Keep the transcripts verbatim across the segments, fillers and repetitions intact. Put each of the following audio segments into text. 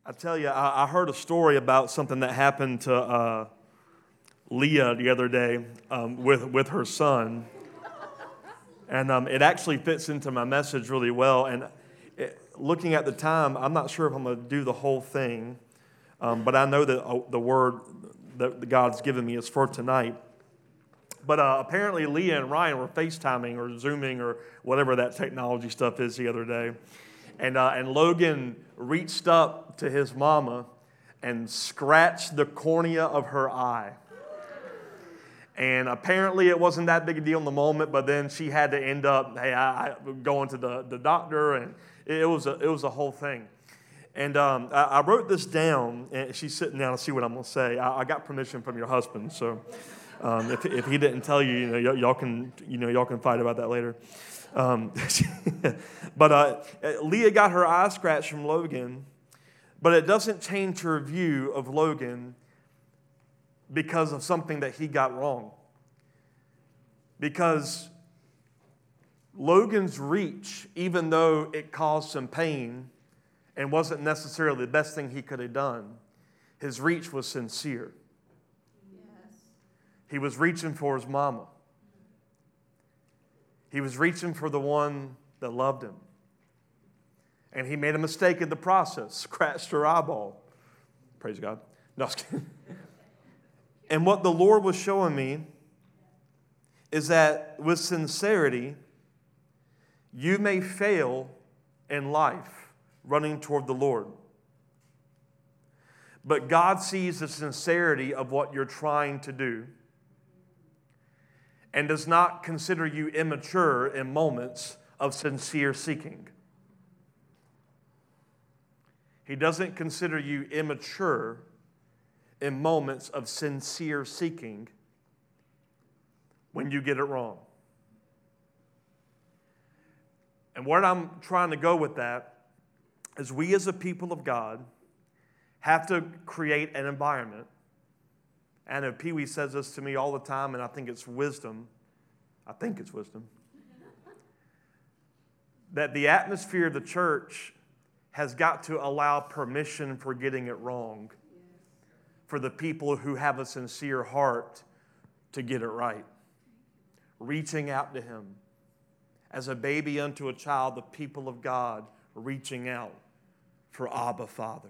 I tell you, I, I heard a story about something that happened to uh, Leah the other day um, with, with her son. And um, it actually fits into my message really well. And it, looking at the time, I'm not sure if I'm going to do the whole thing. Um, but I know that uh, the word that God's given me is for tonight. But uh, apparently Leah and Ryan were FaceTiming or Zooming or whatever that technology stuff is the other day. And uh, and Logan reached up to his mama and scratched the cornea of her eye. And apparently it wasn't that big a deal in the moment, but then she had to end up, hey, I, I going to the, the doctor, and it was a it was a whole thing. And um, I, I wrote this down, and she's sitting down to see what I'm going to say. I, I got permission from your husband, so um, if if he didn't tell you, you know, y- y'all can you know y'all can fight about that later. Um, but uh, Leah got her eye scratched from Logan, but it doesn't change her view of Logan because of something that he got wrong. Because Logan's reach, even though it caused some pain and wasn't necessarily the best thing he could have done, his reach was sincere. Yes. He was reaching for his mama. He was reaching for the one that loved him. And he made a mistake in the process, scratched her eyeball. Praise God. No, I was kidding. And what the Lord was showing me is that with sincerity, you may fail in life running toward the Lord. But God sees the sincerity of what you're trying to do and does not consider you immature in moments of sincere seeking. He doesn't consider you immature in moments of sincere seeking when you get it wrong. And where I'm trying to go with that is we as a people of God have to create an environment. I know Pee Wee says this to me all the time, and I think it's wisdom. I think it's wisdom. That the atmosphere of the church has got to allow permission for getting it wrong, for the people who have a sincere heart to get it right. Reaching out to Him. As a baby unto a child, the people of God reaching out for Abba, Father.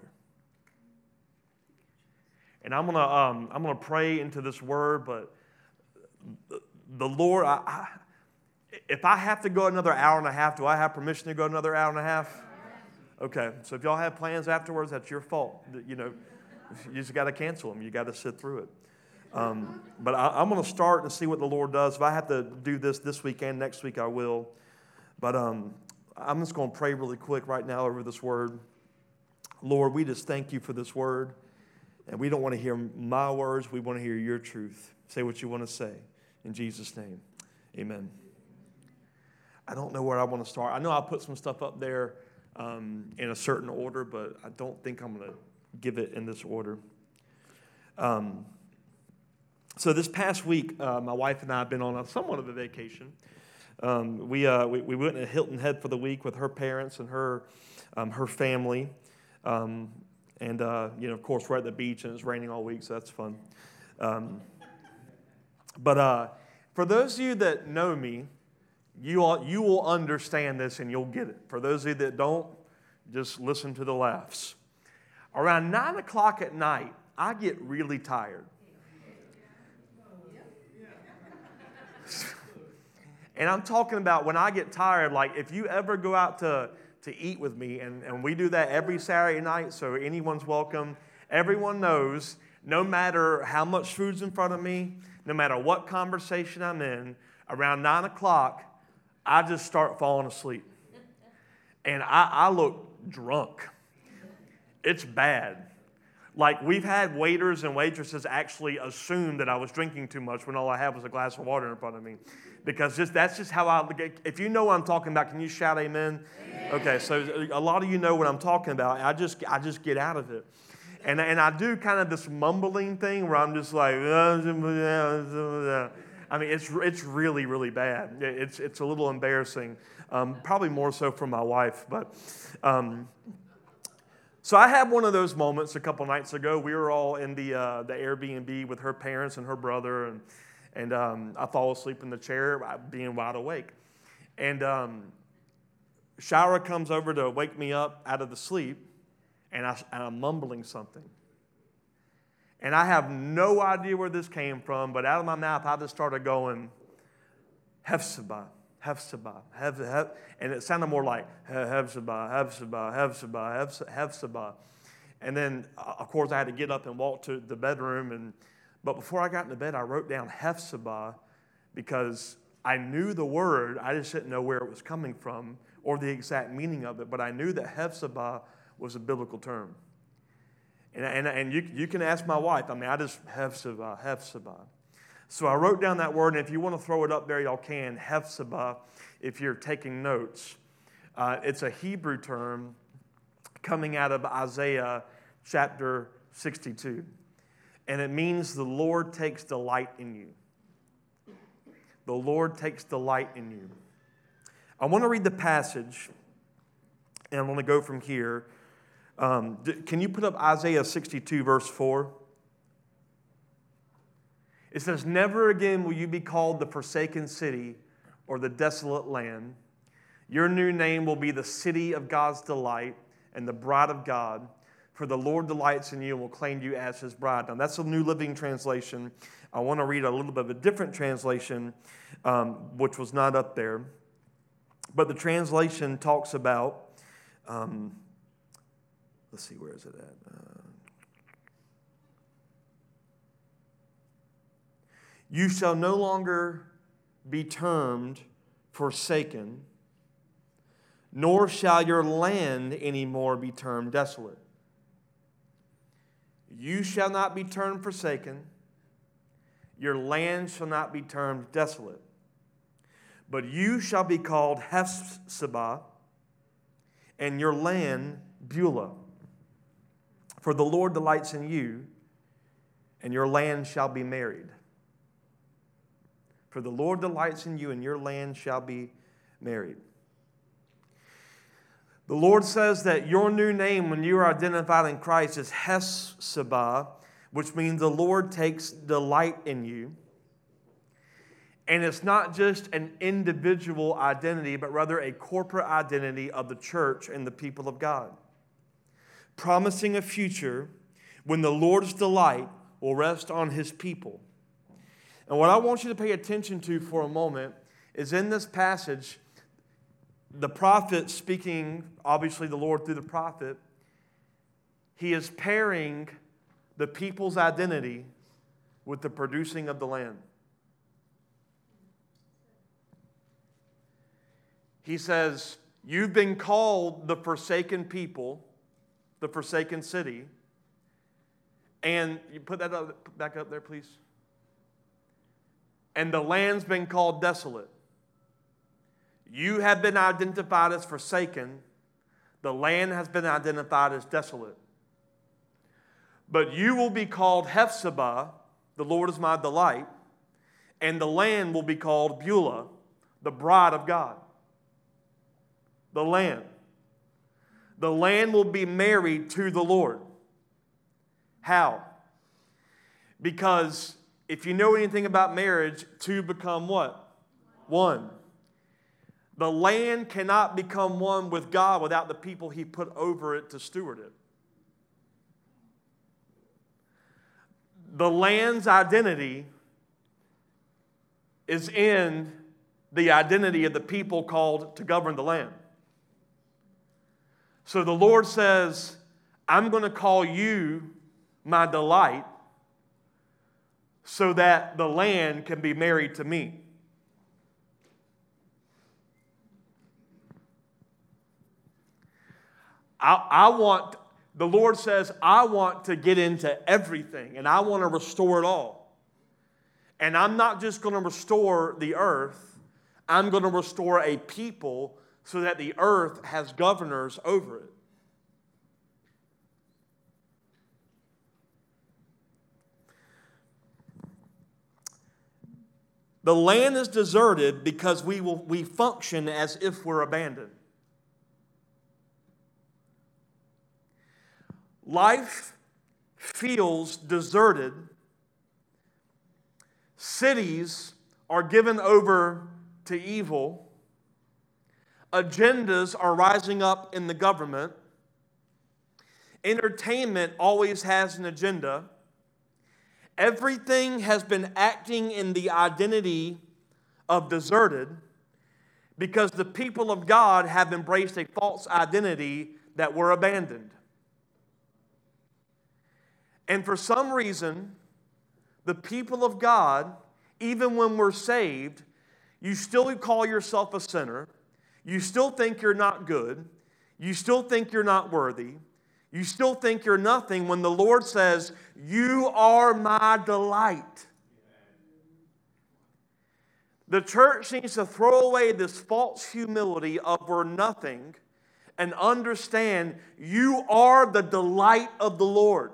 And I'm gonna um, I'm gonna pray into this word, but the, the Lord, I, I, if I have to go another hour and a half, do I have permission to go another hour and a half? Okay, so if y'all have plans afterwards, that's your fault. You know, you just got to cancel them. You got to sit through it. Um, but I, I'm going to start and see what the Lord does. If I have to do this this week and next week, I will. But um, I'm just going to pray really quick right now over this word. Lord, we just thank you for this word. And we don't want to hear my words. We want to hear your truth. Say what you want to say. In Jesus' name, amen. I don't know where I want to start. I know I put some stuff up there um, in a certain order, but I don't think I'm going to give it in this order. Um, so this past week, uh, my wife and I have been on a, somewhat of a vacation. Um, we, uh, we we went to Hilton Head for the week with her parents and her um, her family. Um, and, uh, you know, of course, we're at the beach, and it's raining all week, so that's fun. Um, but uh, for those of you that know me, you all, you will understand this and you'll get it. For those of you that don't, just listen to the laughs. Around nine o'clock at night, I get really tired. And I'm talking about when I get tired, like if you ever go out to, to eat with me, and, and we do that every Saturday night, so anyone's welcome. Everyone knows, no matter how much food's in front of me, no matter what conversation I'm in, around nine o'clock, I just start falling asleep. And I, I look drunk. It's bad. Like, we've had waiters and waitresses actually assume that I was drinking too much when all I had was a glass of water in front of me. Because just that's just how I, if you know what I'm talking about, can you shout amen? Amen. Okay, so a lot of you know what I'm talking about. I just I just get out of it. And, and I do kind of this mumbling thing where I'm just like, I mean, it's it's really, really bad. It's, it's a little embarrassing, um, probably more so for my wife. But um, So I had one of those moments a couple nights ago. We were all in the uh, the Airbnb with her parents and her brother, and and um, I fall asleep in the chair, being wide awake. And um, Shira comes over to wake me up out of the sleep, and, I, and I'm mumbling something. And I have no idea where this came from, but out of my mouth, I just started going, Hephzibah, Hephzibah, Hephzibah, and it sounded more like Hephzibah, Hephzibah, Hephzibah, Hephzibah. And then, of course, I had to get up and walk to the bedroom. And but before I got into bed, I wrote down Hephzibah because I knew the word. I just didn't know where it was coming from or the exact meaning of it. But I knew that Hephzibah was a biblical term. And, and, and you, you can ask my wife. I mean, I just, Hephzibah, Hephzibah. So I wrote down that word, and if you want to throw it up there, y'all can, Hephzibah, if you're taking notes. Uh, it's a Hebrew term coming out of Isaiah chapter sixty-two. And it means the Lord takes delight in you. The Lord takes delight in you. I want to read the passage, and I'm going to go from here. Um, can you put up Isaiah sixty-two, verse four? It says, "Never again will you be called the forsaken city or the desolate land. Your new name will be the city of God's delight and the bride of God. For the Lord delights in you and will claim you as his bride." Now, that's a New Living Translation. I want to read a little bit of a different translation, um, which was not up there. But the translation talks about, um, let's see, where is it at? Uh, You shall no longer be termed forsaken, nor shall your land anymore be termed desolate. You shall not be termed forsaken, your land shall not be termed desolate, but you shall be called Hephzibah, and your land Beulah. For the Lord delights in you, and your land shall be married. For the Lord delights in you, and your land shall be married. The Lord says that your new name, when you are identified in Christ, is Hephzibah, which means the Lord takes delight in you. And it's not just an individual identity, but rather a corporate identity of the church and the people of God, promising a future when the Lord's delight will rest on his people. And what I want you to pay attention to for a moment is in this passage, the prophet speaking, obviously the Lord through the prophet, he is pairing the people's identity with the producing of the land. He says, you've been called the forsaken people, the forsaken city. And you put that up, back up there, please. And the land's been called desolate. You have been identified as forsaken. The land has been identified as desolate. But you will be called Hephzibah, the Lord is my delight, and the land will be called Beulah, the bride of God. The land. The land will be married to the Lord. How? Because if you know anything about marriage, two become what? One. The land cannot become one with God without the people he put over it to steward it. The land's identity is in the identity of the people called to govern the land. So the Lord says, I'm going to call you my delight so that the land can be married to me. I, I want, the Lord says, I want to get into everything and I want to restore it all. And I'm not just going to restore the earth, I'm going to restore a people so that the earth has governors over it. The land is deserted because we will we function as if we're abandoned. life feels deserted. Cities are given over to evil. Agendas are rising up in the government. Entertainment always has an agenda. Everything has been acting in the identity of deserted because the people of God have embraced a false identity that were abandoned. And for some reason, the people of God, even when we're saved, you still call yourself a sinner. You still think you're not good. You still think you're not worthy. You still think you're nothing when the Lord says, "You are my delight." The church needs to throw away this false humility of we're nothing and understand you are the delight of the Lord.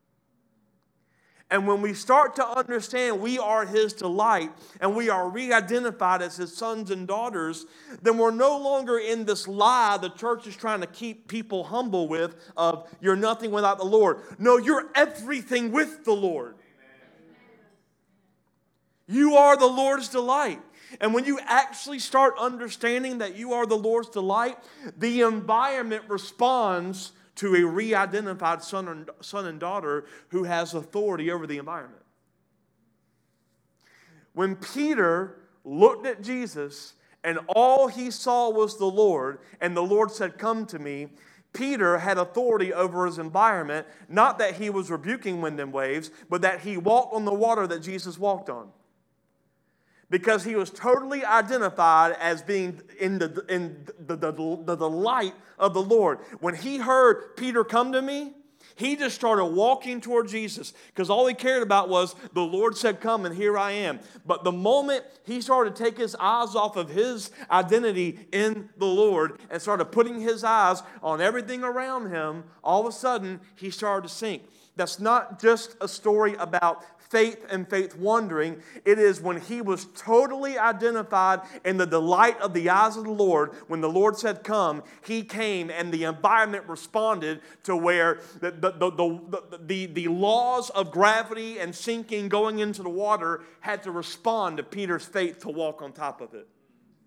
And when we start to understand we are His delight and we are re-identified as His sons and daughters, then we're no longer in this lie the church is trying to keep people humble with of you're nothing without the Lord. No, you're everything with the Lord. You are the Lord's delight. And when you actually start understanding that you are the Lord's delight, the environment responds to a re-identified son and, son and daughter who has authority over the environment. When Peter looked at Jesus and all he saw was the Lord, and the Lord said, "Come to me," Peter had authority over his environment, not that he was rebuking wind and waves, but that he walked on the water that Jesus walked on. Because he was totally identified as being in the, in the, the, the, the delight of the Lord. When he heard Peter, "Come to me," he just started walking toward Jesus because all he cared about was the Lord said, "Come," and here I am. But the moment he started to take his eyes off of his identity in the Lord and started putting his eyes on everything around him, all of a sudden he started to sink. That's not just a story about faith and faith wandering. It is when he was totally identified in the delight of the eyes of the Lord. When the Lord said, "Come," he came and the environment responded to where the, the, the, the, the, the laws of gravity and sinking going into the water had to respond to Peter's faith to walk on top of it.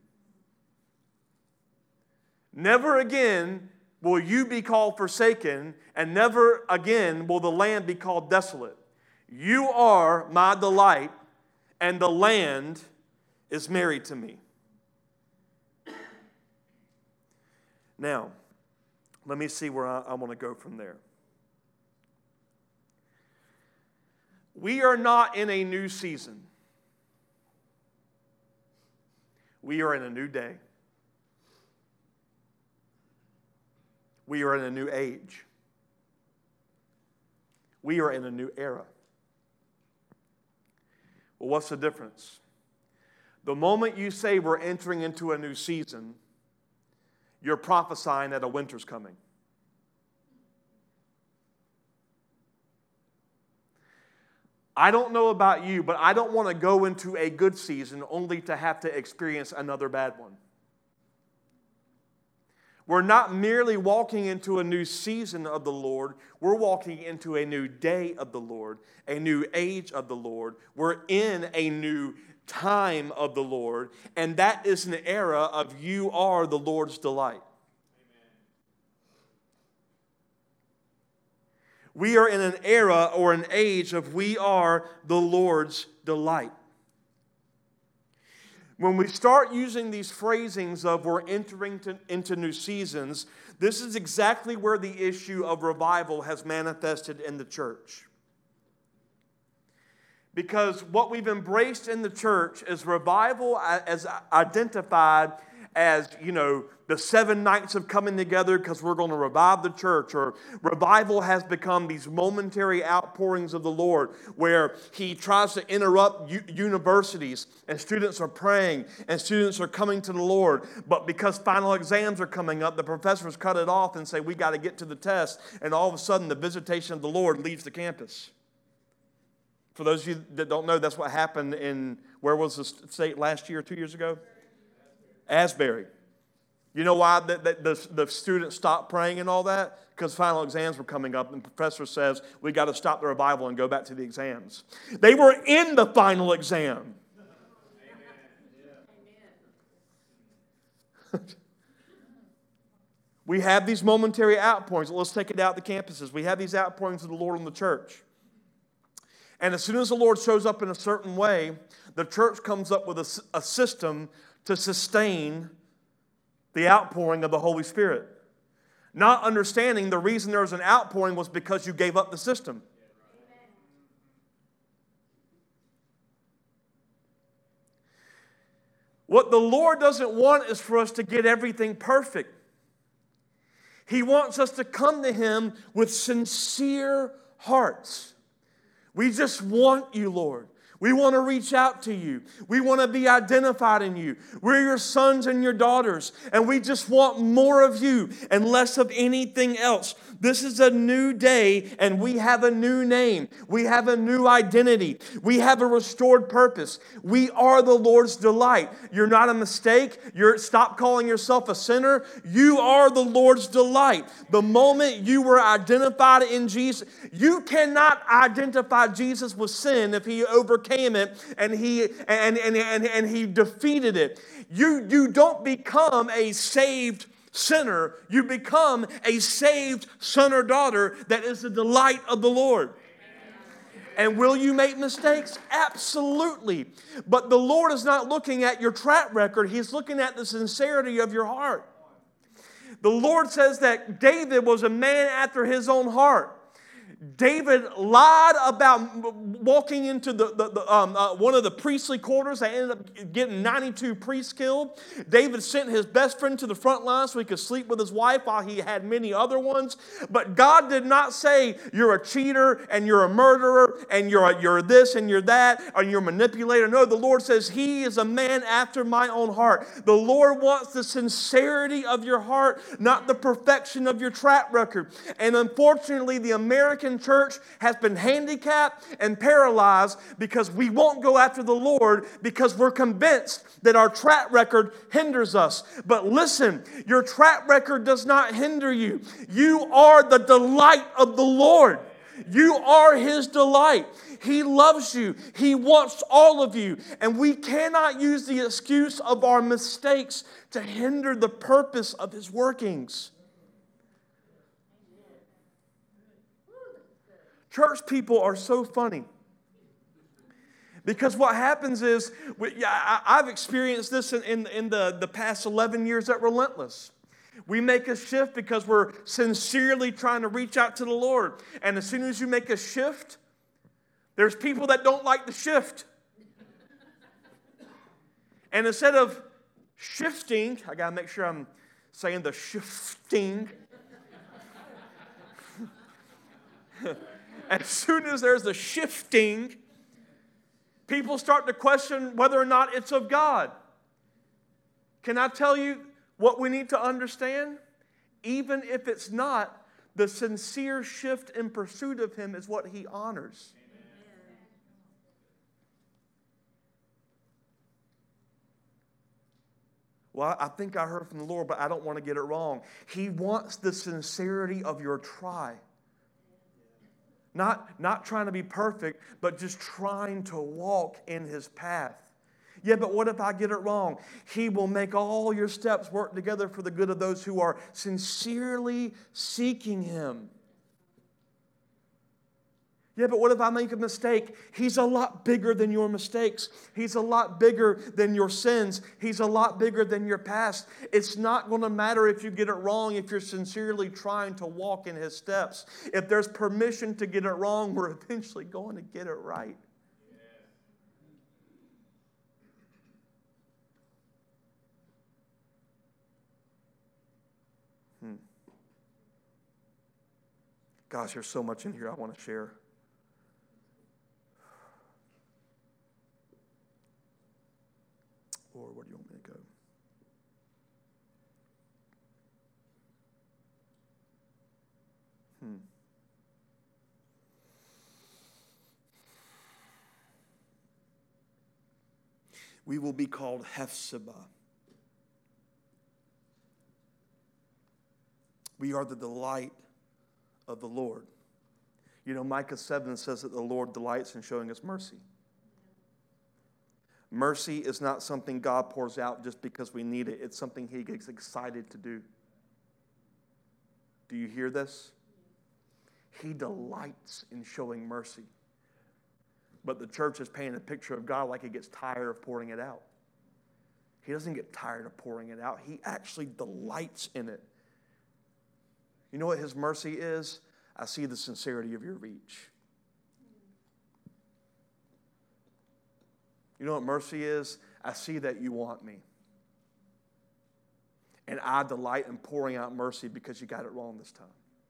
Never again will you be called forsaken, and never again will the land be called desolate. You are my delight, and the land is married to me. Now, let me see where I, I want to go from there. We are not in a new season. We are in a new day. We are in a new age. We are in a new era. Well, what's the difference? The moment you say we're entering into a new season, you're prophesying that a winter's coming. I don't know about you, but I don't want to go into a good season only to have to experience another bad one. We're not merely walking into a new season of the Lord. We're walking into a new day of the Lord, a new age of the Lord. We're in a new time of the Lord, and that is an era of you are the Lord's delight. Amen. We are in an era or an age of we are the Lord's delight. When we start using these phrasings of we're entering to, into new seasons, this is exactly where the issue of revival has manifested in the church. Because what we've embraced in the church is revival as identified as, you know, the seven nights of coming together because we're going to revive the church. Or revival has become these momentary outpourings of the Lord where He tries to interrupt u- universities and students are praying and students are coming to the Lord. But because final exams are coming up, the professors cut it off and say, we got to get to the test. And all of a sudden, the visitation of the Lord leaves the campus. For those of you that don't know, that's what happened in, where was the state last year, two years ago? Asbury. You know why the, the, the, the students stopped praying and all that? Because final exams were coming up, and the professor says, we got to stop the revival and go back to the exams. They were in the final exam. We have these momentary outpourings. Let's take it out to campuses. We have these outpourings of the Lord in the church. And as soon as the Lord shows up in a certain way, the church comes up with a, a system to sustain the outpouring of the Holy Spirit. Not understanding the reason there was an outpouring was because you gave up the system. What the Lord doesn't want is for us to get everything perfect. He wants us to come to Him with sincere hearts. We just want you, Lord. We want to reach out to you. We want to be identified in you. We're your sons and your daughters, and we just want more of you and less of anything else. This is a new day, and we have a new name. We have a new identity. We have a restored purpose. We are the Lord's delight. You're not a mistake. You're, stop calling yourself a sinner. You are the Lord's delight. The moment you were identified in Jesus, you cannot identify Jesus with sin if He overcame it and he and, and, and, and he defeated it. You, you don't become a saved sinner. You become a saved son or daughter that is the delight of the Lord. And will you make mistakes? Absolutely. But the Lord is not looking at your track record. He's looking at the sincerity of your heart. The Lord says that David was a man after His own heart. David lied about walking into the, the, the um, uh, one of the priestly quarters. They ended up getting ninety-two priests killed. David sent his best friend to the front line so he could sleep with his wife while he had many other ones. But God did not say you're a cheater and you're a murderer and you're, a, you're this and you're that and you're a manipulator. No, the Lord says He is a man after my own heart. The Lord wants the sincerity of your heart, not the perfection of your track record. And unfortunately, the American church has been handicapped and paralyzed because we won't go after the Lord because we're convinced that our track record hinders us. But listen, your track record does not hinder you. You are the delight of the Lord. You are His delight. He loves you. He wants all of you. And we cannot use the excuse of our mistakes to hinder the purpose of His workings. Church people are so funny. Because what happens is, we, I, I've experienced this in, in, in the, the past eleven years at Relentless. We make a shift because we're sincerely trying to reach out to the Lord. And as soon as you make a shift, there's people that don't like the shift. And instead of shifting, I got to make sure I'm saying the shifting. As soon as there's the shifting, people start to question whether or not it's of God. Can I tell you what we need to understand? Even if it's not, the sincere shift in pursuit of Him is what He honors. Amen. Well, I think I heard from the Lord, but I don't want to get it wrong. He wants the sincerity of your try. Not, not trying to be perfect, but just trying to walk in His path. Yeah, but what if I get it wrong? He will make all your steps work together for the good of those who are sincerely seeking Him. Yeah, but what if I make a mistake? He's a lot bigger than your mistakes. He's a lot bigger than your sins. He's a lot bigger than your past. It's not going to matter if you get it wrong if you're sincerely trying to walk in His steps. If there's permission to get it wrong, we're eventually going to get it right. Hmm. Gosh, there's so much in here I want to share. Lord, where do you want me to go? Hmm. We will be called Hephzibah. We are the delight of the Lord. You know, Micah seven says that the Lord delights in showing us mercy. Mercy is not something God pours out just because we need it. It's something he gets excited to do. Do you hear this? He delights in showing mercy. But the church is painting a picture of God like he gets tired of pouring it out. He doesn't get tired of pouring it out. He actually delights in it. You know what his mercy is? I see the sincerity of your reach. You know what mercy is? I see that you want me. And I delight in pouring out mercy because you got it wrong this time.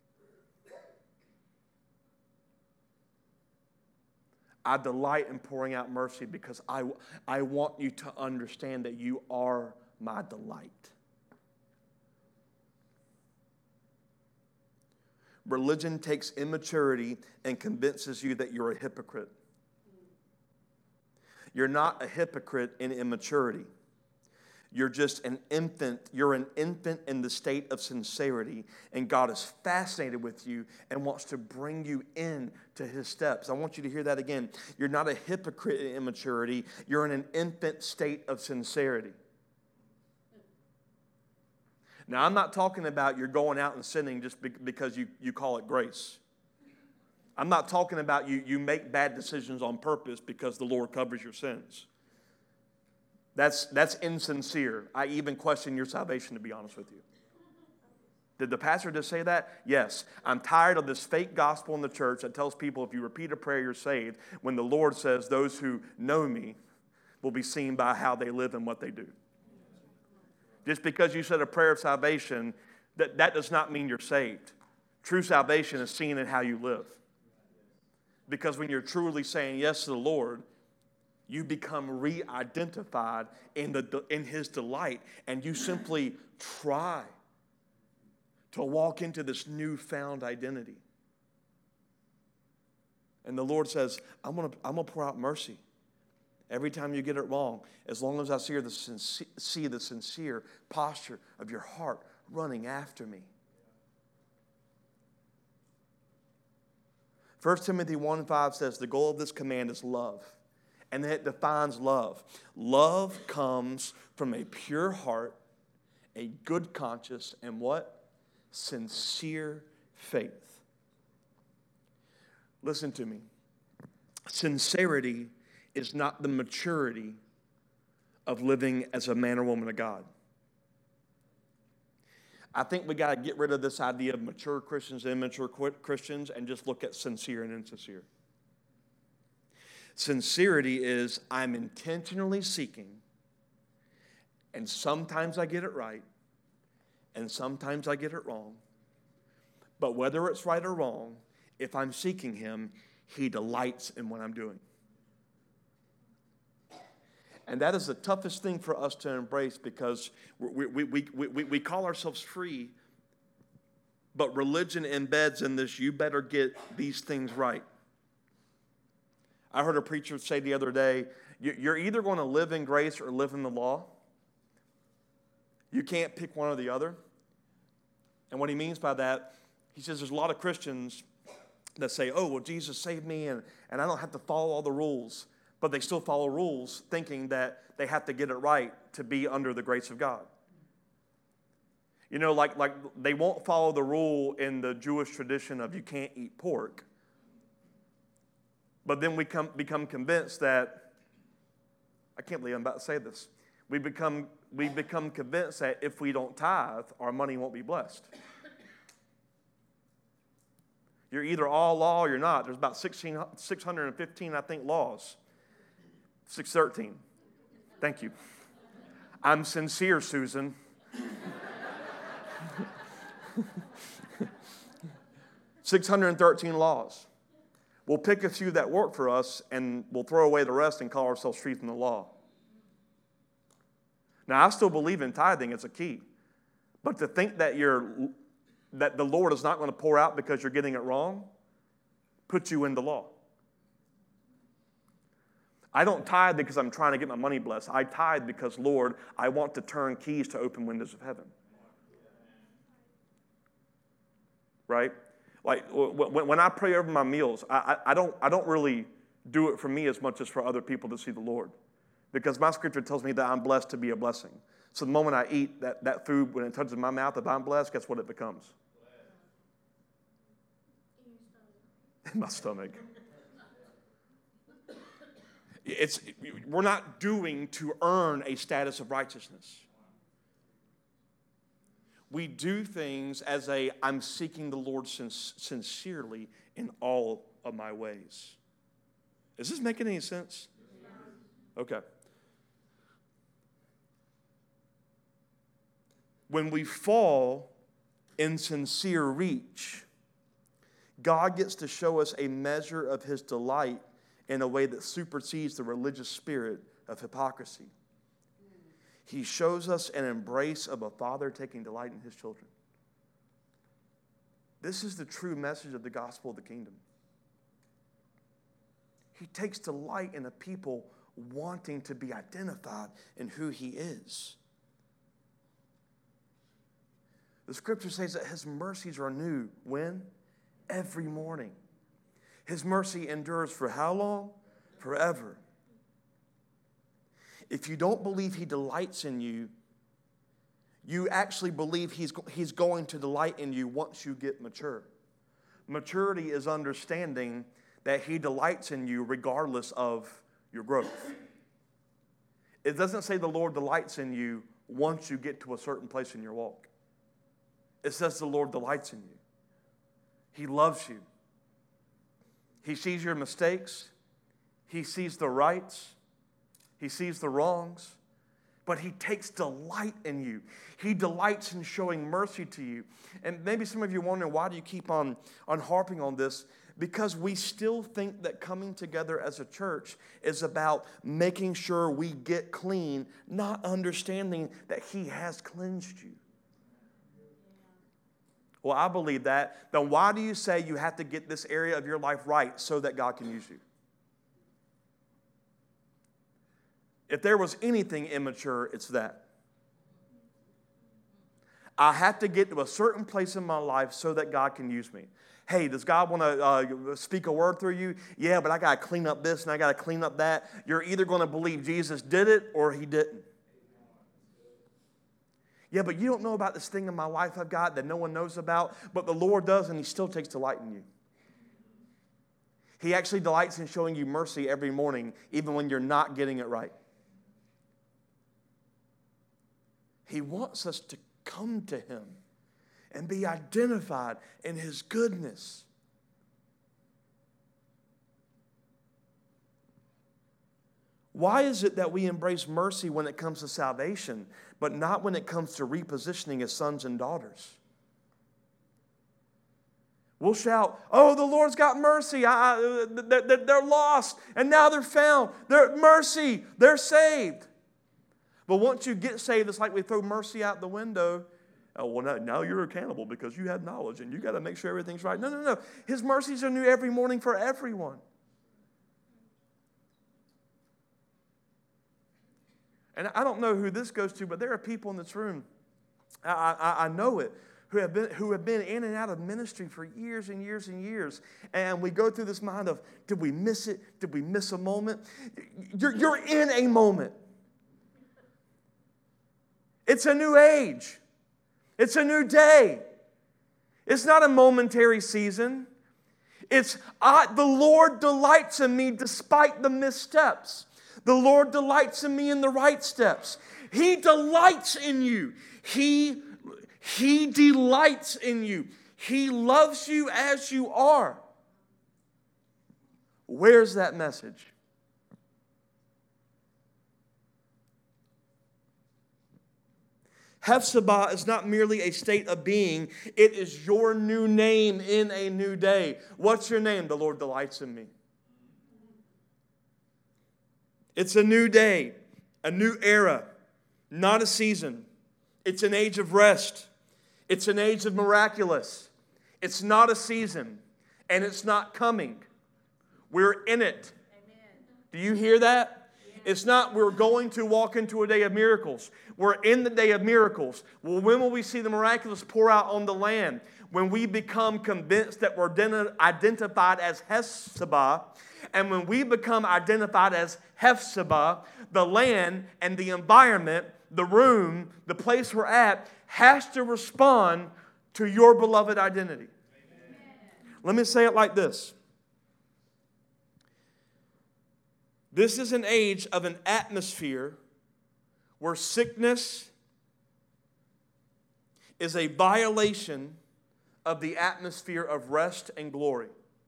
I delight in pouring out mercy because I, I want you to understand that you are my delight. Religion takes immaturity and convinces you that you're a hypocrite. You're not a hypocrite in immaturity. You're just an infant. You're an infant in the state of sincerity, and God is fascinated with you and wants to bring you in to his steps. I want you to hear that again. You're not a hypocrite in immaturity. You're in an infant state of sincerity. Now, I'm not talking about you're going out and sinning just because you, you call it grace. I'm not talking about you, you make bad decisions on purpose because the Lord covers your sins. That's, that's insincere. I even question your salvation, to be honest with you. Did the pastor just say that? Yes. I'm tired of this fake gospel in the church that tells people if you repeat a prayer, you're saved, when the Lord says those who know me will be seen by how they live and what they do. Just because you said a prayer of salvation, that, that does not mean you're saved. True salvation is seen in how you live. Because when you're truly saying yes to the Lord, you become re-identified in, the, in his delight, and you simply try to walk into this newfound identity. And the Lord says, I'm going to I'm going to pour out mercy every time you get it wrong, as long as I see the, sincere, see the sincere posture of your heart running after me. First Timothy one five says, the goal of this command is love. And then it defines love. Love comes from a pure heart, a good conscience, and what? Sincere faith. Listen to me. Sincerity is not the maturity of living as a man or woman of God. I think we got to get rid of this idea of mature Christians and immature Christians and just look at sincere and insincere. Sincerity is I'm intentionally seeking, and sometimes I get it right, and sometimes I get it wrong. But whether it's right or wrong, if I'm seeking him, he delights in what I'm doing. And that is the toughest thing for us to embrace because we, we, we, we, we call ourselves free, but religion embeds in this, you better get these things right. I heard a preacher say the other day, you're either going to live in grace or live in the law. You can't pick one or the other. And what he means by that, he says there's a lot of Christians that say, oh, well, Jesus saved me and, and I don't have to follow all the rules. But they still follow rules thinking that they have to get it right to be under the grace of God. You know, like, like they won't follow the rule in the Jewish tradition of you can't eat pork. But then we come, become convinced that, I can't believe I'm about to say this, we become, we become convinced that if we don't tithe, our money won't be blessed. You're either all law or you're not. There's about six hundred fifteen, I think, laws. six thirteen. Thank you. I'm sincere, Susan. six hundred thirteen laws. We'll pick a few that work for us, and we'll throw away the rest and call ourselves free from the law. Now, I still believe in tithing. It's a key. But to think that you're that the Lord is not going to pour out because you're getting it wrong puts you in the law. I don't tithe because I'm trying to get my money blessed. I tithe because, Lord, I want to turn keys to open windows of heaven. right? Like when I pray over my meals, I, I, don't, I don't really do it for me as much as for other people to see the Lord. Because my scripture tells me that I'm blessed to be a blessing. So the moment I eat that, that food, when it touches my mouth, if I'm blessed, guess what it becomes? In my stomach. It's, we're not doing to earn a status of righteousness. We do things as a, I'm seeking the Lord sin- sincerely in all of my ways. Is this making any sense? Okay. When we fall in sincere reach, God gets to show us a measure of his delight in a way that supersedes the religious spirit of hypocrisy. He shows us an embrace of a father taking delight in his children. This is the true message of the gospel of the kingdom. He takes delight in a people wanting to be identified in who he is. The scripture says that his mercies are new. When? Every morning. His mercy endures for how long? Forever. If you don't believe he delights in you, you actually believe he's, he's going to delight in you once you get mature. Maturity is understanding that he delights in you regardless of your growth. It doesn't say the Lord delights in you once you get to a certain place in your walk. It says the Lord delights in you. He loves you. He sees your mistakes. He sees the rights. He sees the wrongs. But he takes delight in you. He delights in showing mercy to you. And maybe some of you are wondering, why do you keep on, on harping on this? Because we still think that coming together as a church is about making sure we get clean, not understanding that he has cleansed you. Well, I believe that. Then why do you say you have to get this area of your life right so that God can use you? If there was anything immature, it's that. I have to get to a certain place in my life so that God can use me. Hey, does God want to uh, speak a word through you? Yeah, but I got to clean up this and I got to clean up that. You're either going to believe Jesus did it or he didn't. Yeah, but you don't know about this thing in my life I've got that no one knows about, but the Lord does, and he still takes delight in you. He actually delights in showing you mercy every morning, even when you're not getting it right. He wants us to come to him and be identified in his goodness. Why is it that we embrace mercy when it comes to salvation, but not when it comes to repositioning as sons and daughters? We'll shout, oh, the Lord's got mercy. I, I, they're, they're lost, and now they're found. They're mercy. They're saved. But once you get saved, it's like we throw mercy out the window. Oh, well, now, now you're a cannibal because you have knowledge, and you got to make sure everything's right. No, no, no. His mercies are new every morning for everyone. And I don't know who this goes to, but there are people in this room, I, I, I know it, who have been who have been in and out of ministry for years and years and years. And we go through this mind of, did we miss it? Did we miss a moment? You're, you're in a moment. It's a new age. It's a new day. It's not a momentary season. It's, I, the Lord delights in me despite the missteps. The Lord delights in me in the right steps. He delights in you. He, he delights in you. He loves you as you are. Where's that message? Hephzibah is not merely a state of being. It is your new name in a new day. What's your name? The Lord delights in me. It's a new day, a new era, not a season. It's an age of rest. It's an age of miraculous. It's not a season, and it's not coming. We're in it. Amen. Do you hear that? It's not we're going to walk into a day of miracles. We're in the day of miracles. Well, when will we see the miraculous pour out on the land? When we become convinced that we're identified as Hephzibah, and when we become identified as Hephzibah, the land and the environment, the room, the place we're at, has to respond to your beloved identity. Amen. Let me say it like this. This is an age of an atmosphere where sickness is a violation of the atmosphere of rest and glory.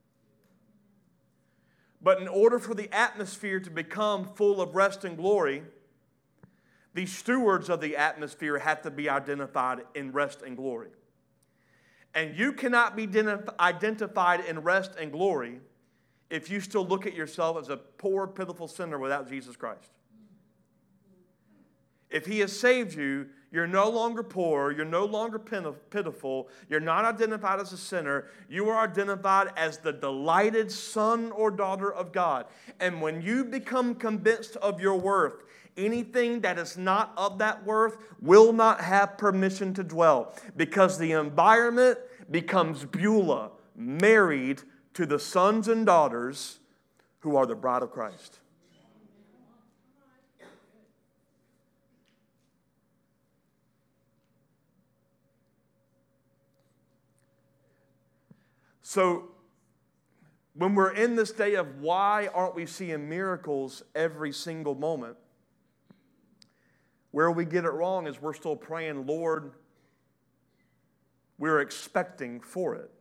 But in order for the atmosphere to become full of rest and glory, the stewards of the atmosphere have to be identified in rest and glory. And you cannot be identified in rest and glory if you still look at yourself as a poor, pitiful sinner without Jesus Christ. If He has saved you, you're no longer poor, you're no longer pitiful, you're not identified as a sinner, you are identified as the delighted son or daughter of God. And when you become convinced of your worth, anything that is not of that worth will not have permission to dwell, because the environment becomes Beulah, married to the sons and daughters who are the bride of Christ. So, when we're in this day of why aren't we seeing miracles every single moment, where we get it wrong is we're still praying, Lord, we're expecting for it.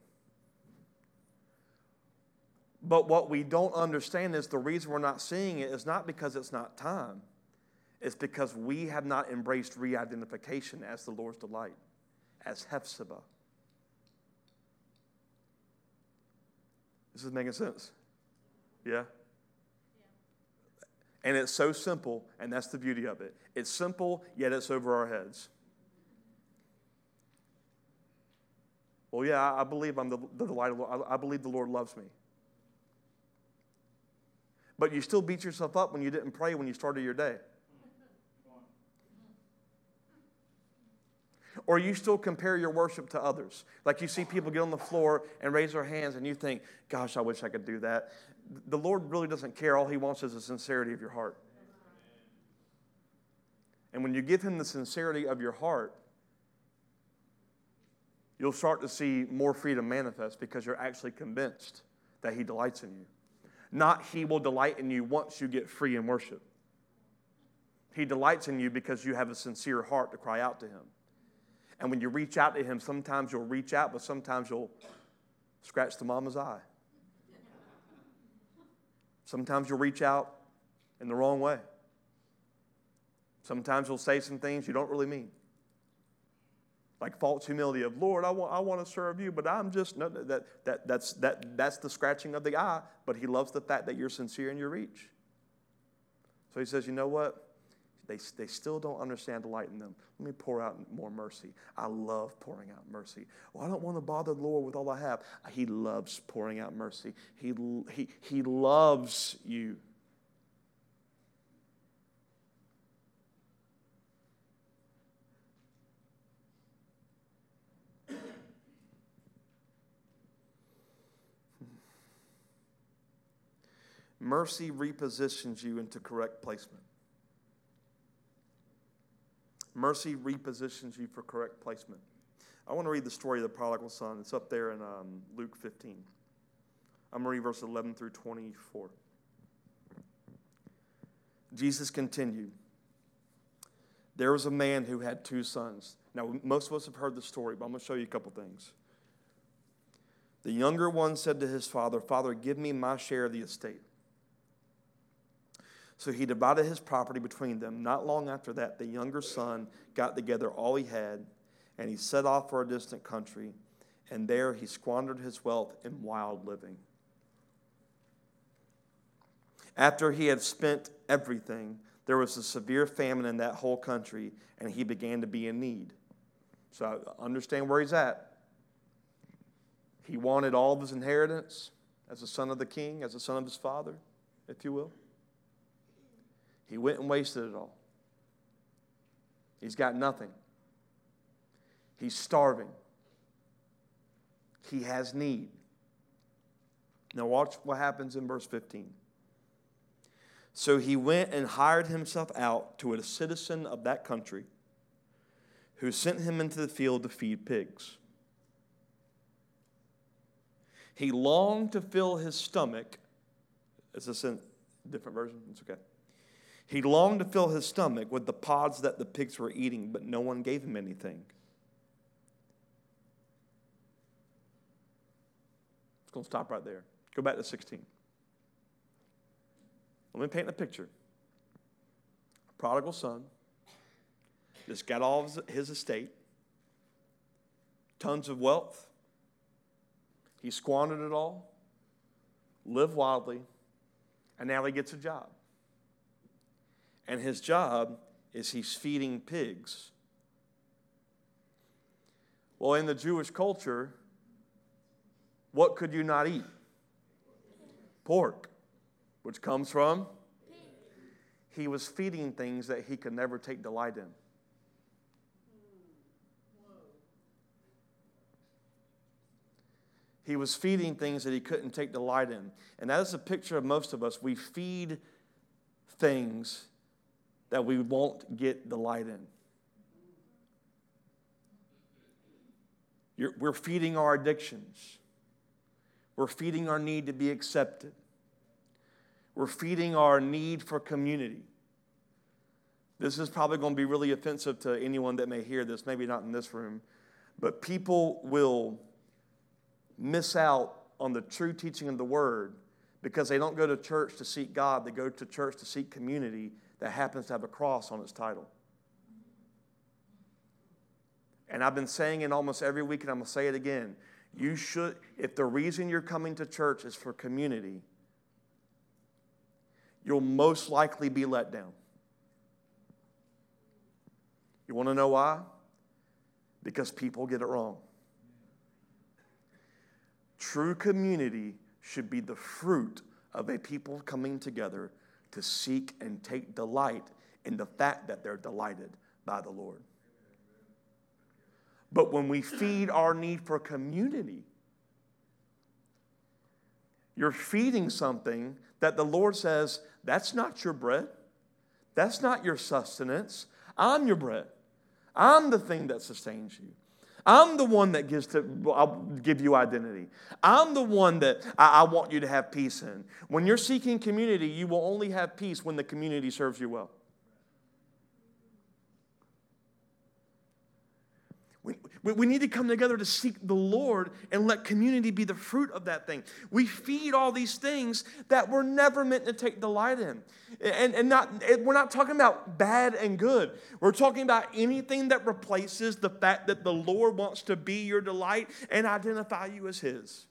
But what we don't understand is the reason we're not seeing it is not because it's not time. It's because we have not embraced re-identification as the Lord's delight, as Hephzibah. This is making sense? Yeah? And it's so simple, and that's the beauty of it. It's simple, yet it's over our heads. Well, yeah, I believe I'm the, the delight of the Lord. I believe the Lord loves me. But you still beat yourself up when you didn't pray when you started your day. Or you still compare your worship to others. Like you see people get on the floor and raise their hands and you think, gosh, I wish I could do that. The Lord really doesn't care. All He wants is the sincerity of your heart. And when you give Him the sincerity of your heart, you'll start to see more freedom manifest because you're actually convinced that He delights in you. Not He will delight in you once you get free in worship. He delights in you because you have a sincere heart to cry out to Him. And when you reach out to Him, sometimes you'll reach out, but sometimes you'll scratch the mama's eye. Sometimes you'll reach out in the wrong way. Sometimes you'll say some things you don't really mean. Like false humility of, Lord, I want, I want to serve you, but I'm just, no, that, that, that's, that, that's the scratching of the eye, but He loves the fact that you're sincere in your reach. So He says, you know what? They, they still don't understand delight in them. Let me pour out more mercy. I love pouring out mercy. Well, I don't want to bother the Lord with all I have. He loves pouring out mercy. He, he, he loves you. Mercy repositions you into correct placement. Mercy repositions you for correct placement. I want to read the story of the prodigal son. It's up there in um, Luke fifteen. I'm going to read verses eleven through twenty-four. Jesus continued. There was a man who had two sons. Now, most of us have heard the story, but I'm going to show you a couple things. The younger one said to his father, Father, give me my share of the estate. So he divided his property between them. Not long after that, the younger son got together all he had, and he set off for a distant country, and there he squandered his wealth in wild living. After he had spent everything, there was a severe famine in that whole country, and he began to be in need. So I understand where he's at. He wanted all of his inheritance as a son of the king, as a son of his father, if you will. He went and wasted it all. He's got nothing. He's starving. He has need. Now watch what happens in verse fifteen. So he went and hired himself out to a citizen of that country who sent him into the field to feed pigs. He longed to fill his stomach. Is this a different version? It's okay. He longed to fill his stomach with the pods that the pigs were eating, but no one gave him anything. It's going to stop right there. Go back to sixteen. Let me paint a picture. A prodigal son just got all of his estate, tons of wealth. He squandered it all, lived wildly, and now he gets a job. And his job is he's feeding pigs. Well, in the Jewish culture, what could you not eat? Pork, which comes from? He was feeding things that he could never take delight in. He was feeding things that he couldn't take delight in. And that is a picture of most of us. We feed things that we won't get delight in. You're, we're feeding our addictions. We're feeding our need to be accepted. We're feeding our need for community. This is probably going to be really offensive to anyone that may hear this, maybe not in this room, but people will miss out on the true teaching of the Word because they don't go to church to seek God. They go to church to seek community that happens to have a cross on its title. And I've been saying it almost every week, and I'm going to say it again. You should, if the reason you're coming to church is for community, you'll most likely be let down. You want to know why? Because people get it wrong. True community should be the fruit of a people coming together to seek and take delight in the fact that they're delighted by the Lord. But when we feed our need for community, you're feeding something that the Lord says, that's not your bread. That's not your sustenance. I'm your bread. I'm the thing that sustains you. I'm the one that gives to, I'll give you identity. I'm the one that I, I want you to have peace in. When you're seeking community, you will only have peace when the community serves you well. We, we need to come together to seek the Lord and let community be the fruit of that thing. We feed all these things that we're never meant to take delight in. And, and not, we're not talking about bad and good. We're talking about anything that replaces the fact that the Lord wants to be your delight and identify you as His.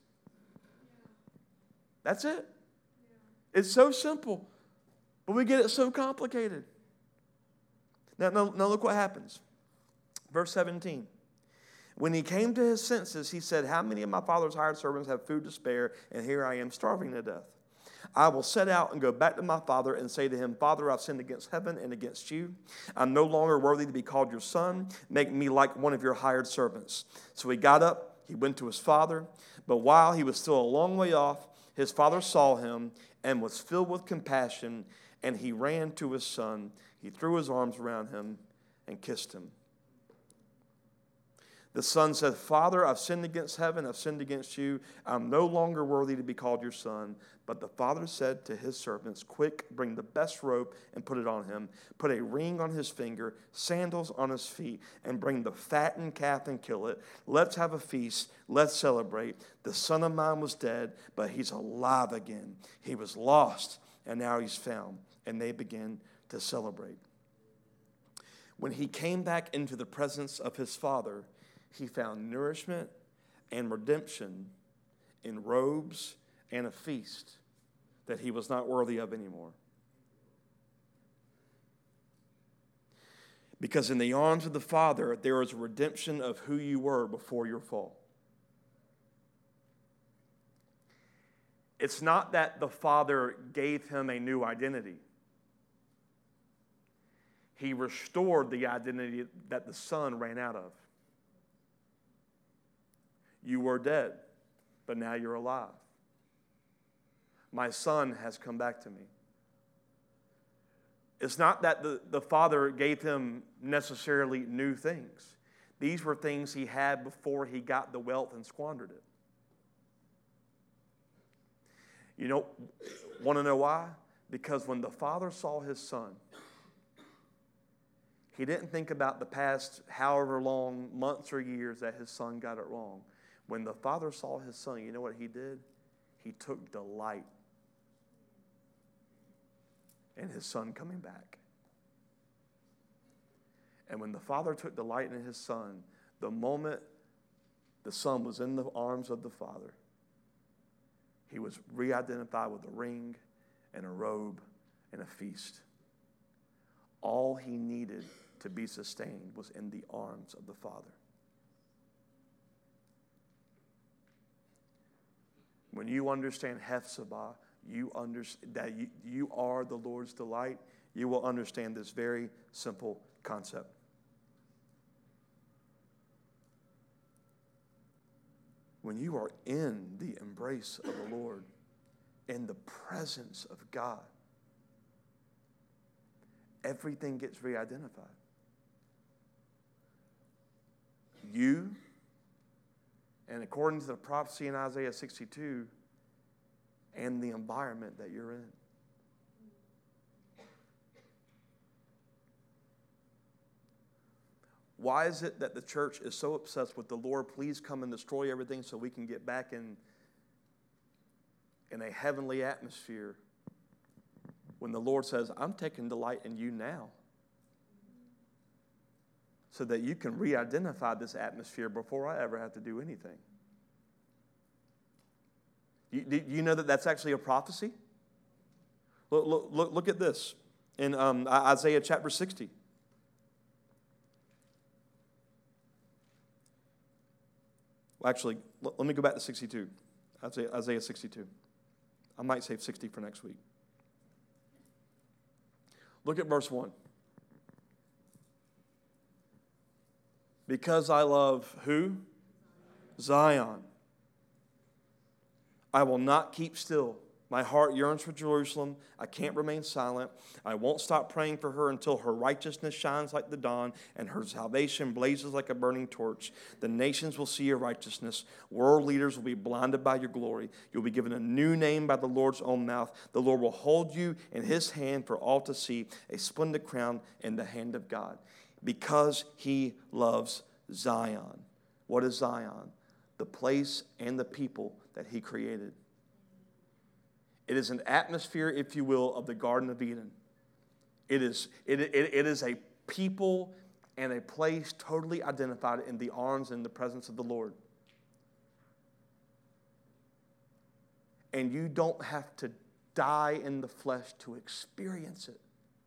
That's it. It's so simple, but we get it so complicated. Now, now, now look what happens. Verse seventeen. When he came to his senses, he said, how many of my father's hired servants have food to spare, and here I am starving to death? I will set out and go back to my father and say to him, Father, I've sinned against heaven and against you. I'm no longer worthy to be called your son. Make me like one of your hired servants. So he got up, he went to his father, but while he was still a long way off, his father saw him and was filled with compassion, and he ran to his son. He threw his arms around him and kissed him. The son said, Father, I've sinned against heaven, I've sinned against you. I'm no longer worthy to be called your son. But the father said to his servants, quick, bring the best robe and put it on him. Put a ring on his finger, sandals on his feet, and bring the fattened calf and kill it. Let's have a feast. Let's celebrate. The son of mine was dead, but he's alive again. He was lost, and now he's found. And they began to celebrate. When he came back into the presence of his father, he found nourishment and redemption in robes and a feast that he was not worthy of anymore. Because in the arms of the Father, there is a redemption of who you were before your fall. It's not that the Father gave him a new identity. He restored the identity that the son ran out of. You were dead, but now you're alive. My son has come back to me. It's not that the, the father gave him necessarily new things. These were things he had before he got the wealth and squandered it. You know, want to know why? Because when the father saw his son, he didn't think about the past however long, months or years that his son got it wrong. When the father saw his son, you know what he did? He took delight in his son coming back. And when the father took delight in his son, the moment the son was in the arms of the father, he was re-identified with a ring and a robe and a feast. All he needed to be sustained was in the arms of the Father. When you understand Hephzibah, you understand that you, you are the Lord's delight, you will understand this very simple concept. When you are in the embrace of the Lord, in the presence of God, everything gets re-identified. You, and according to the prophecy in Isaiah sixty-two, and the environment that you're in. Why is it that the church is so obsessed with the Lord, please come and destroy everything so we can get back in, in a heavenly atmosphere, when the Lord says, I'm taking delight in you now, so that you can re-identify this atmosphere before I ever have to do anything? You, do you know that that's actually a prophecy? Look, look, look, look at this in um, Isaiah chapter sixty. Well, actually, let, let me go back to sixty-two. Isaiah, Isaiah sixty-two. I might save sixty for next week. Look at verse one. Because I love who? Zion. I will not keep still. My heart yearns for Jerusalem. I can't remain silent. I won't stop praying for her until her righteousness shines like the dawn and her salvation blazes like a burning torch. The nations will see your righteousness. World leaders will be blinded by your glory. You'll be given a new name by the Lord's own mouth. The Lord will hold you in his hand for all to see, a splendid crown in the hand of God. Because he loves Zion. What is Zion? The place and the people that he created. It is an atmosphere, if you will, of the Garden of Eden. It is, it, it, it is a people and a place totally identified in the arms and the presence of the Lord. And you don't have to die in the flesh to experience it.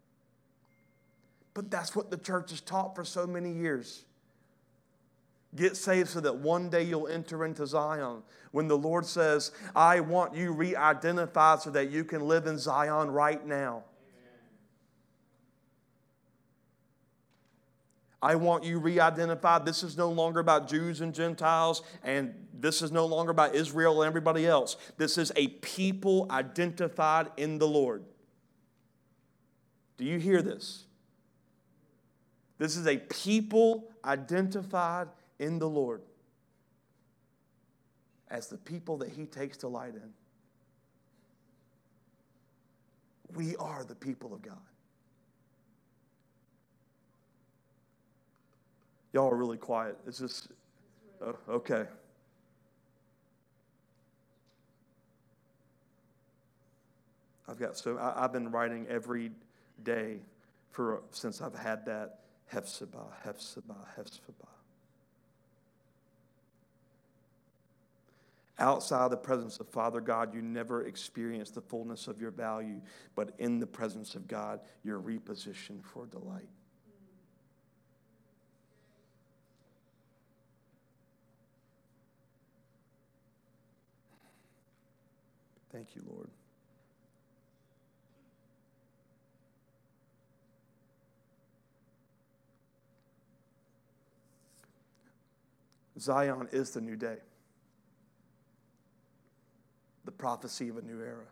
But that's what the church has taught for so many years. Get saved so that one day you'll enter into Zion. When the Lord says, I want you re-identified so that you can live in Zion right now. Amen. I want you re-identified. This is no longer about Jews and Gentiles, and this is no longer about Israel and everybody else. This is a people identified in the Lord. Do you hear this? This is a people identified in the Lord as the people that he takes delight in. We are the people of God. Y'all are really quiet. It's just, oh, okay. I've got so, I, I've been writing every day for since I've had that Hephzibah, Hephzibah, Hephzibah. Outside the presence of Father God, you never experience the fullness of your value, but in the presence of God, you're repositioned for delight. Thank you, Lord. Zion is the new day, the prophecy of a new era.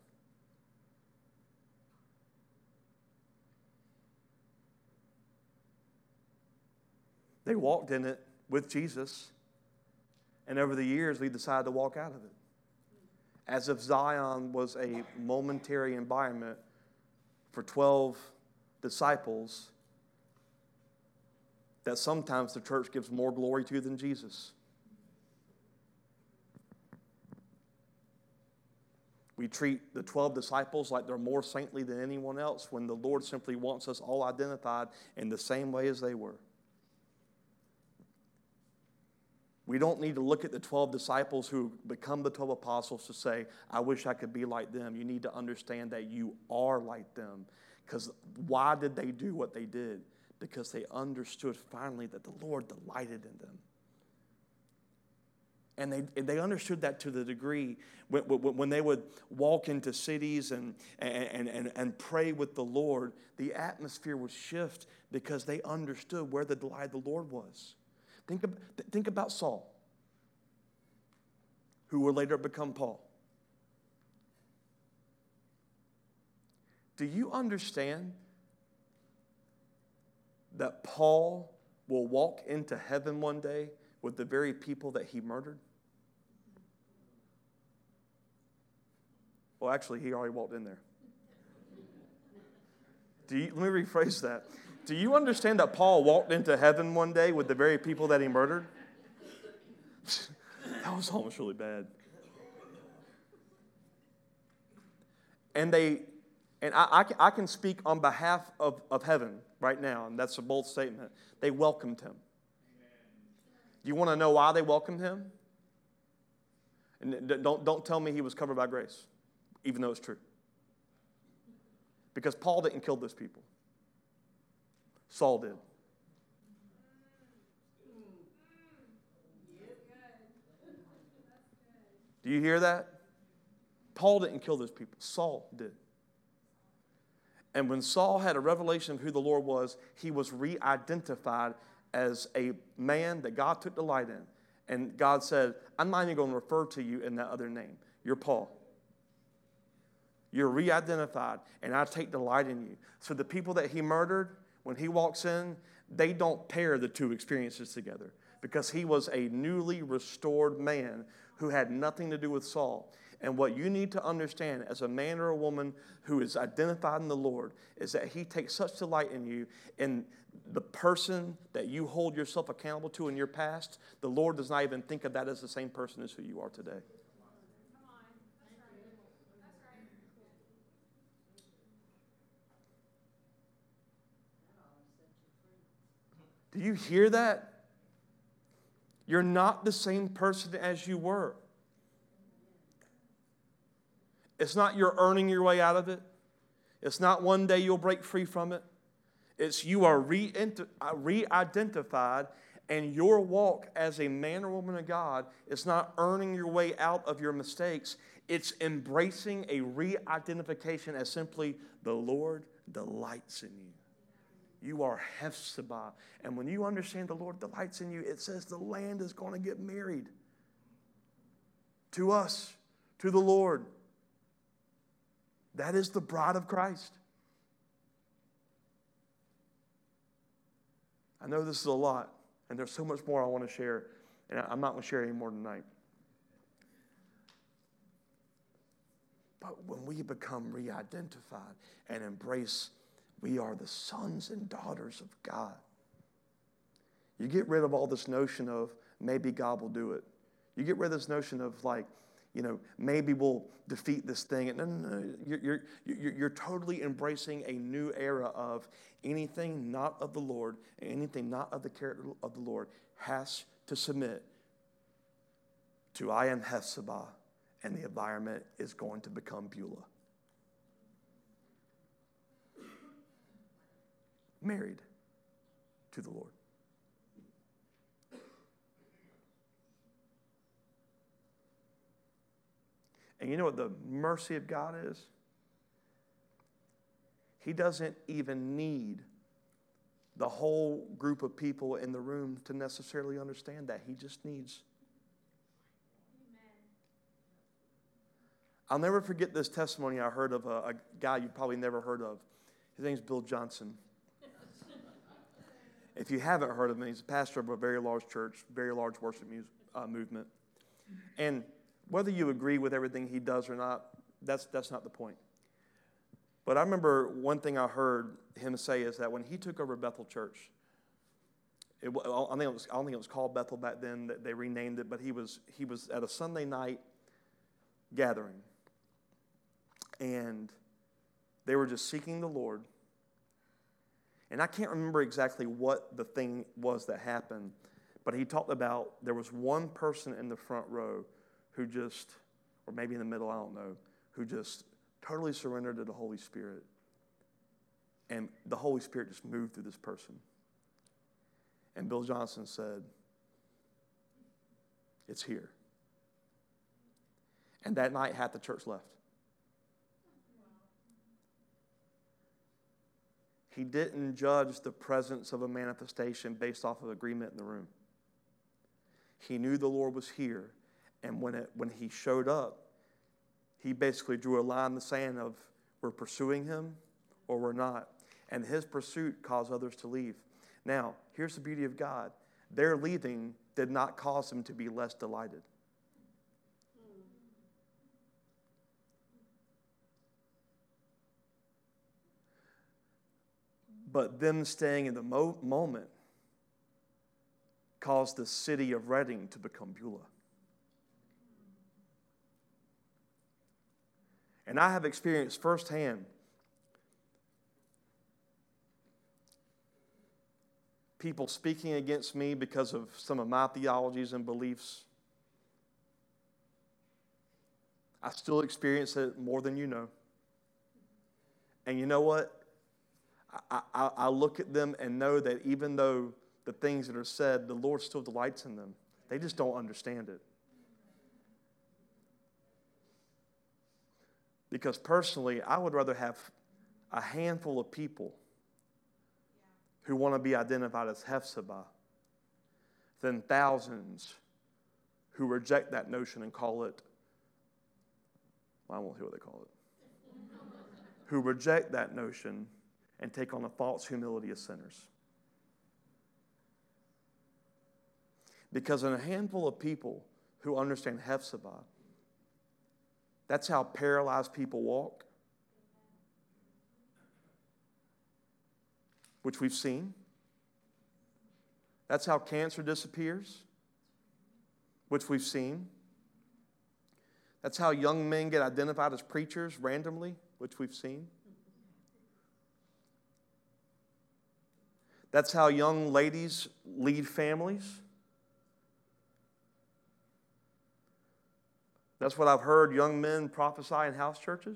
They walked in it with Jesus, and over the years, we decided to walk out of it. As if Zion was a momentary environment for twelve disciples that sometimes the church gives more glory to than Jesus. We treat the twelve disciples like they're more saintly than anyone else when the Lord simply wants us all identified in the same way as they were. We don't need to look at the twelve disciples who become the twelve apostles to say, I wish I could be like them. You need to understand that you are like them. Because why did they do what they did? Because they understood finally that the Lord delighted in them. And they, they understood that to the degree when, when they would walk into cities and, and, and, and pray with the Lord, the atmosphere would shift because they understood where the delight of the Lord was. Think, of, think about Saul, who would later become Paul. Do you understand that Paul will walk into heaven one day with the very people that he murdered? Well, actually, he already walked in there. Do you, let me rephrase that. Do you understand that Paul walked into heaven one day with the very people that he murdered? That was almost really bad. And they, and I, I, I can speak on behalf of, of heaven right now, and that's a bold statement. They welcomed him. Do you want to know why they welcomed him? And don't, don't tell me he was covered by grace, even though it's true. Because Paul didn't kill those people. Saul did. Do you hear that? Paul didn't kill those people. Saul did. And when Saul had a revelation of who the Lord was, he was re-identified as a man that God took delight in. And God said, I'm not even going to refer to you in that other name. You're Paul. You're re-identified, and I take delight in you. So the people that he murdered, when he walks in, they don't pair the two experiences together because he was a newly restored man who had nothing to do with Saul. And what you need to understand as a man or a woman who is identified in the Lord is that he takes such delight in you, and the person that you hold yourself accountable to in your past, the Lord does not even think of that as the same person as who you are today. Do you hear that? You're not the same person as you were. It's not you're earning your way out of it. It's not one day you'll break free from it. It's you are re-identified, and your walk as a man or woman of God is not earning your way out of your mistakes. It's embracing a re-identification as simply the Lord delights in you. You are Hephzibah. And when you understand the Lord delights in you, it says the land is going to get married to us, to the Lord. That is the bride of Christ. I know this is a lot, and there's so much more I want to share, and I'm not going to share any more tonight. But when we become re-identified and embrace we are the sons and daughters of God, you get rid of all this notion of maybe God will do it. You get rid of this notion of like, you know, maybe we'll defeat this thing. No, no, no. You're, you're, you're, you're totally embracing a new era of anything not of the Lord, anything not of the character of the Lord has to submit to I am Hephzibah, and the environment is going to become Beulah. Married to the Lord. And you know what the mercy of God is? He doesn't even need the whole group of people in the room to necessarily understand that. He just needs. I'll never forget this testimony I heard of a, a guy you probably never heard of. His name's Bill Johnson. If you haven't heard of him, he's a pastor of a very large church, very large worship mu- uh, movement. And whether you agree with everything he does or not, that's that's not the point. But I remember one thing I heard him say is that when he took over Bethel Church, it, I, think it was, I don't think it was called Bethel back then, that they renamed it, but he was he was at a Sunday night gathering. And they were just seeking the Lord. And I can't remember exactly what the thing was that happened, but he talked about there was one person in the front row who just, or maybe in the middle, I don't know, who just totally surrendered to the Holy Spirit. And the Holy Spirit just moved through this person. And Bill Johnson said, "It's here." And that night, half the church left. He didn't judge the presence of a manifestation based off of agreement in the room. He knew the Lord was here. And when it, when he showed up, he basically drew a line in the sand of we're pursuing him or we're not. And his pursuit caused others to leave. Now, here's the beauty of God. Their leaving did not cause him to be less delighted. But them staying in the mo- moment caused the city of Redding to become Beulah. And I have experienced firsthand people speaking against me because of some of my theologies and beliefs. I still experience it more than you know. And you know what? I, I, I look at them and know that even though the things that are said, the Lord still delights in them. They just don't understand it. Because personally, I would rather have a handful of people who want to be identified as Hephzibah than thousands who reject that notion and call it, well, I won't hear what they call it, who reject that notion and take on a false humility of sinners. Because in a handful of people who understand Hephzibah, that's how paralyzed people walk, which we've seen. That's how cancer disappears, which we've seen. That's how young men get identified as preachers randomly, which we've seen. That's how young ladies lead families. That's what I've heard young men prophesy in house churches.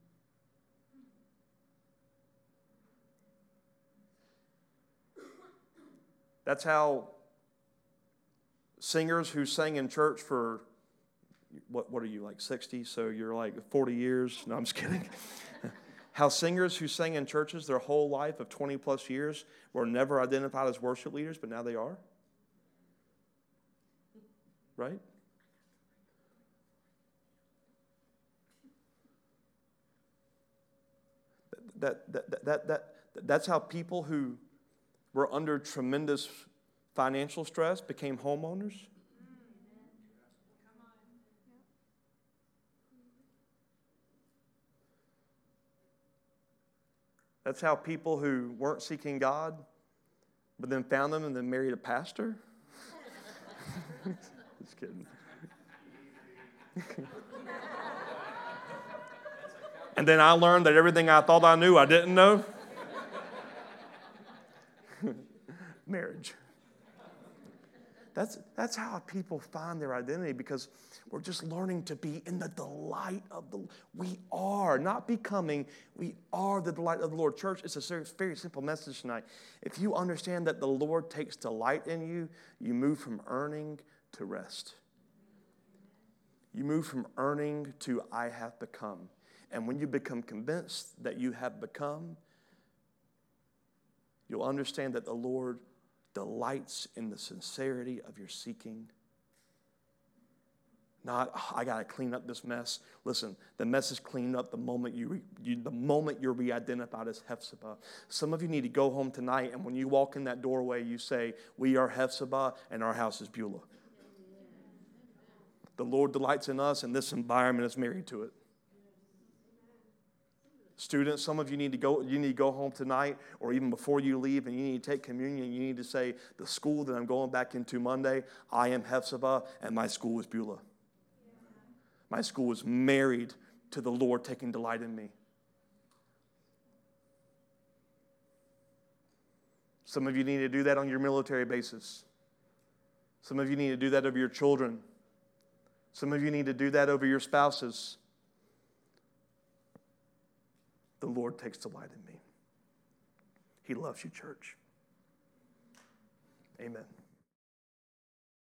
That's how singers who sang in church for, what, what are you, like sixty? So you're like forty years. No, I'm just kidding. How singers who sang in churches their whole life of twenty plus years were never identified as worship leaders, but now they are. Right? That, that, that, that, that, that's how people who were under tremendous financial stress became homeowners. That's how people who weren't seeking God, but then found them and then married a pastor. Just kidding. And then I learned that everything I thought I knew, I didn't know. Marriage. That's, that's how people find their identity, because we're just learning to be in the delight of the, we are, not becoming, we are the delight of the Lord. Church, it's a very, very simple message tonight. If you understand that the Lord takes delight in you, you move from earning to rest. You move from earning to I have become. And when you become convinced that you have become, you'll understand that the Lord delights in the sincerity of your seeking. Not, oh, I got to clean up this mess. Listen, the mess is cleaned up the moment you, re, you the moment you're re-identified as Hephzibah. Some of you need to go home tonight, and when you walk in that doorway, you say, we are Hephzibah, and our house is Beulah. The Lord delights in us, and this environment is married to it. Students, some of you need to go, you need to go home tonight, or even before you leave, and you need to take communion. You need to say, the school that I'm going back into Monday, I am Hephzibah, and my school is Beulah. My school is married to the Lord taking delight in me. Some of you need to do that on your military bases. Some of you need to do that over your children. Some of you need to do that over your spouses. The Lord takes delight in me. He loves you, church. Amen.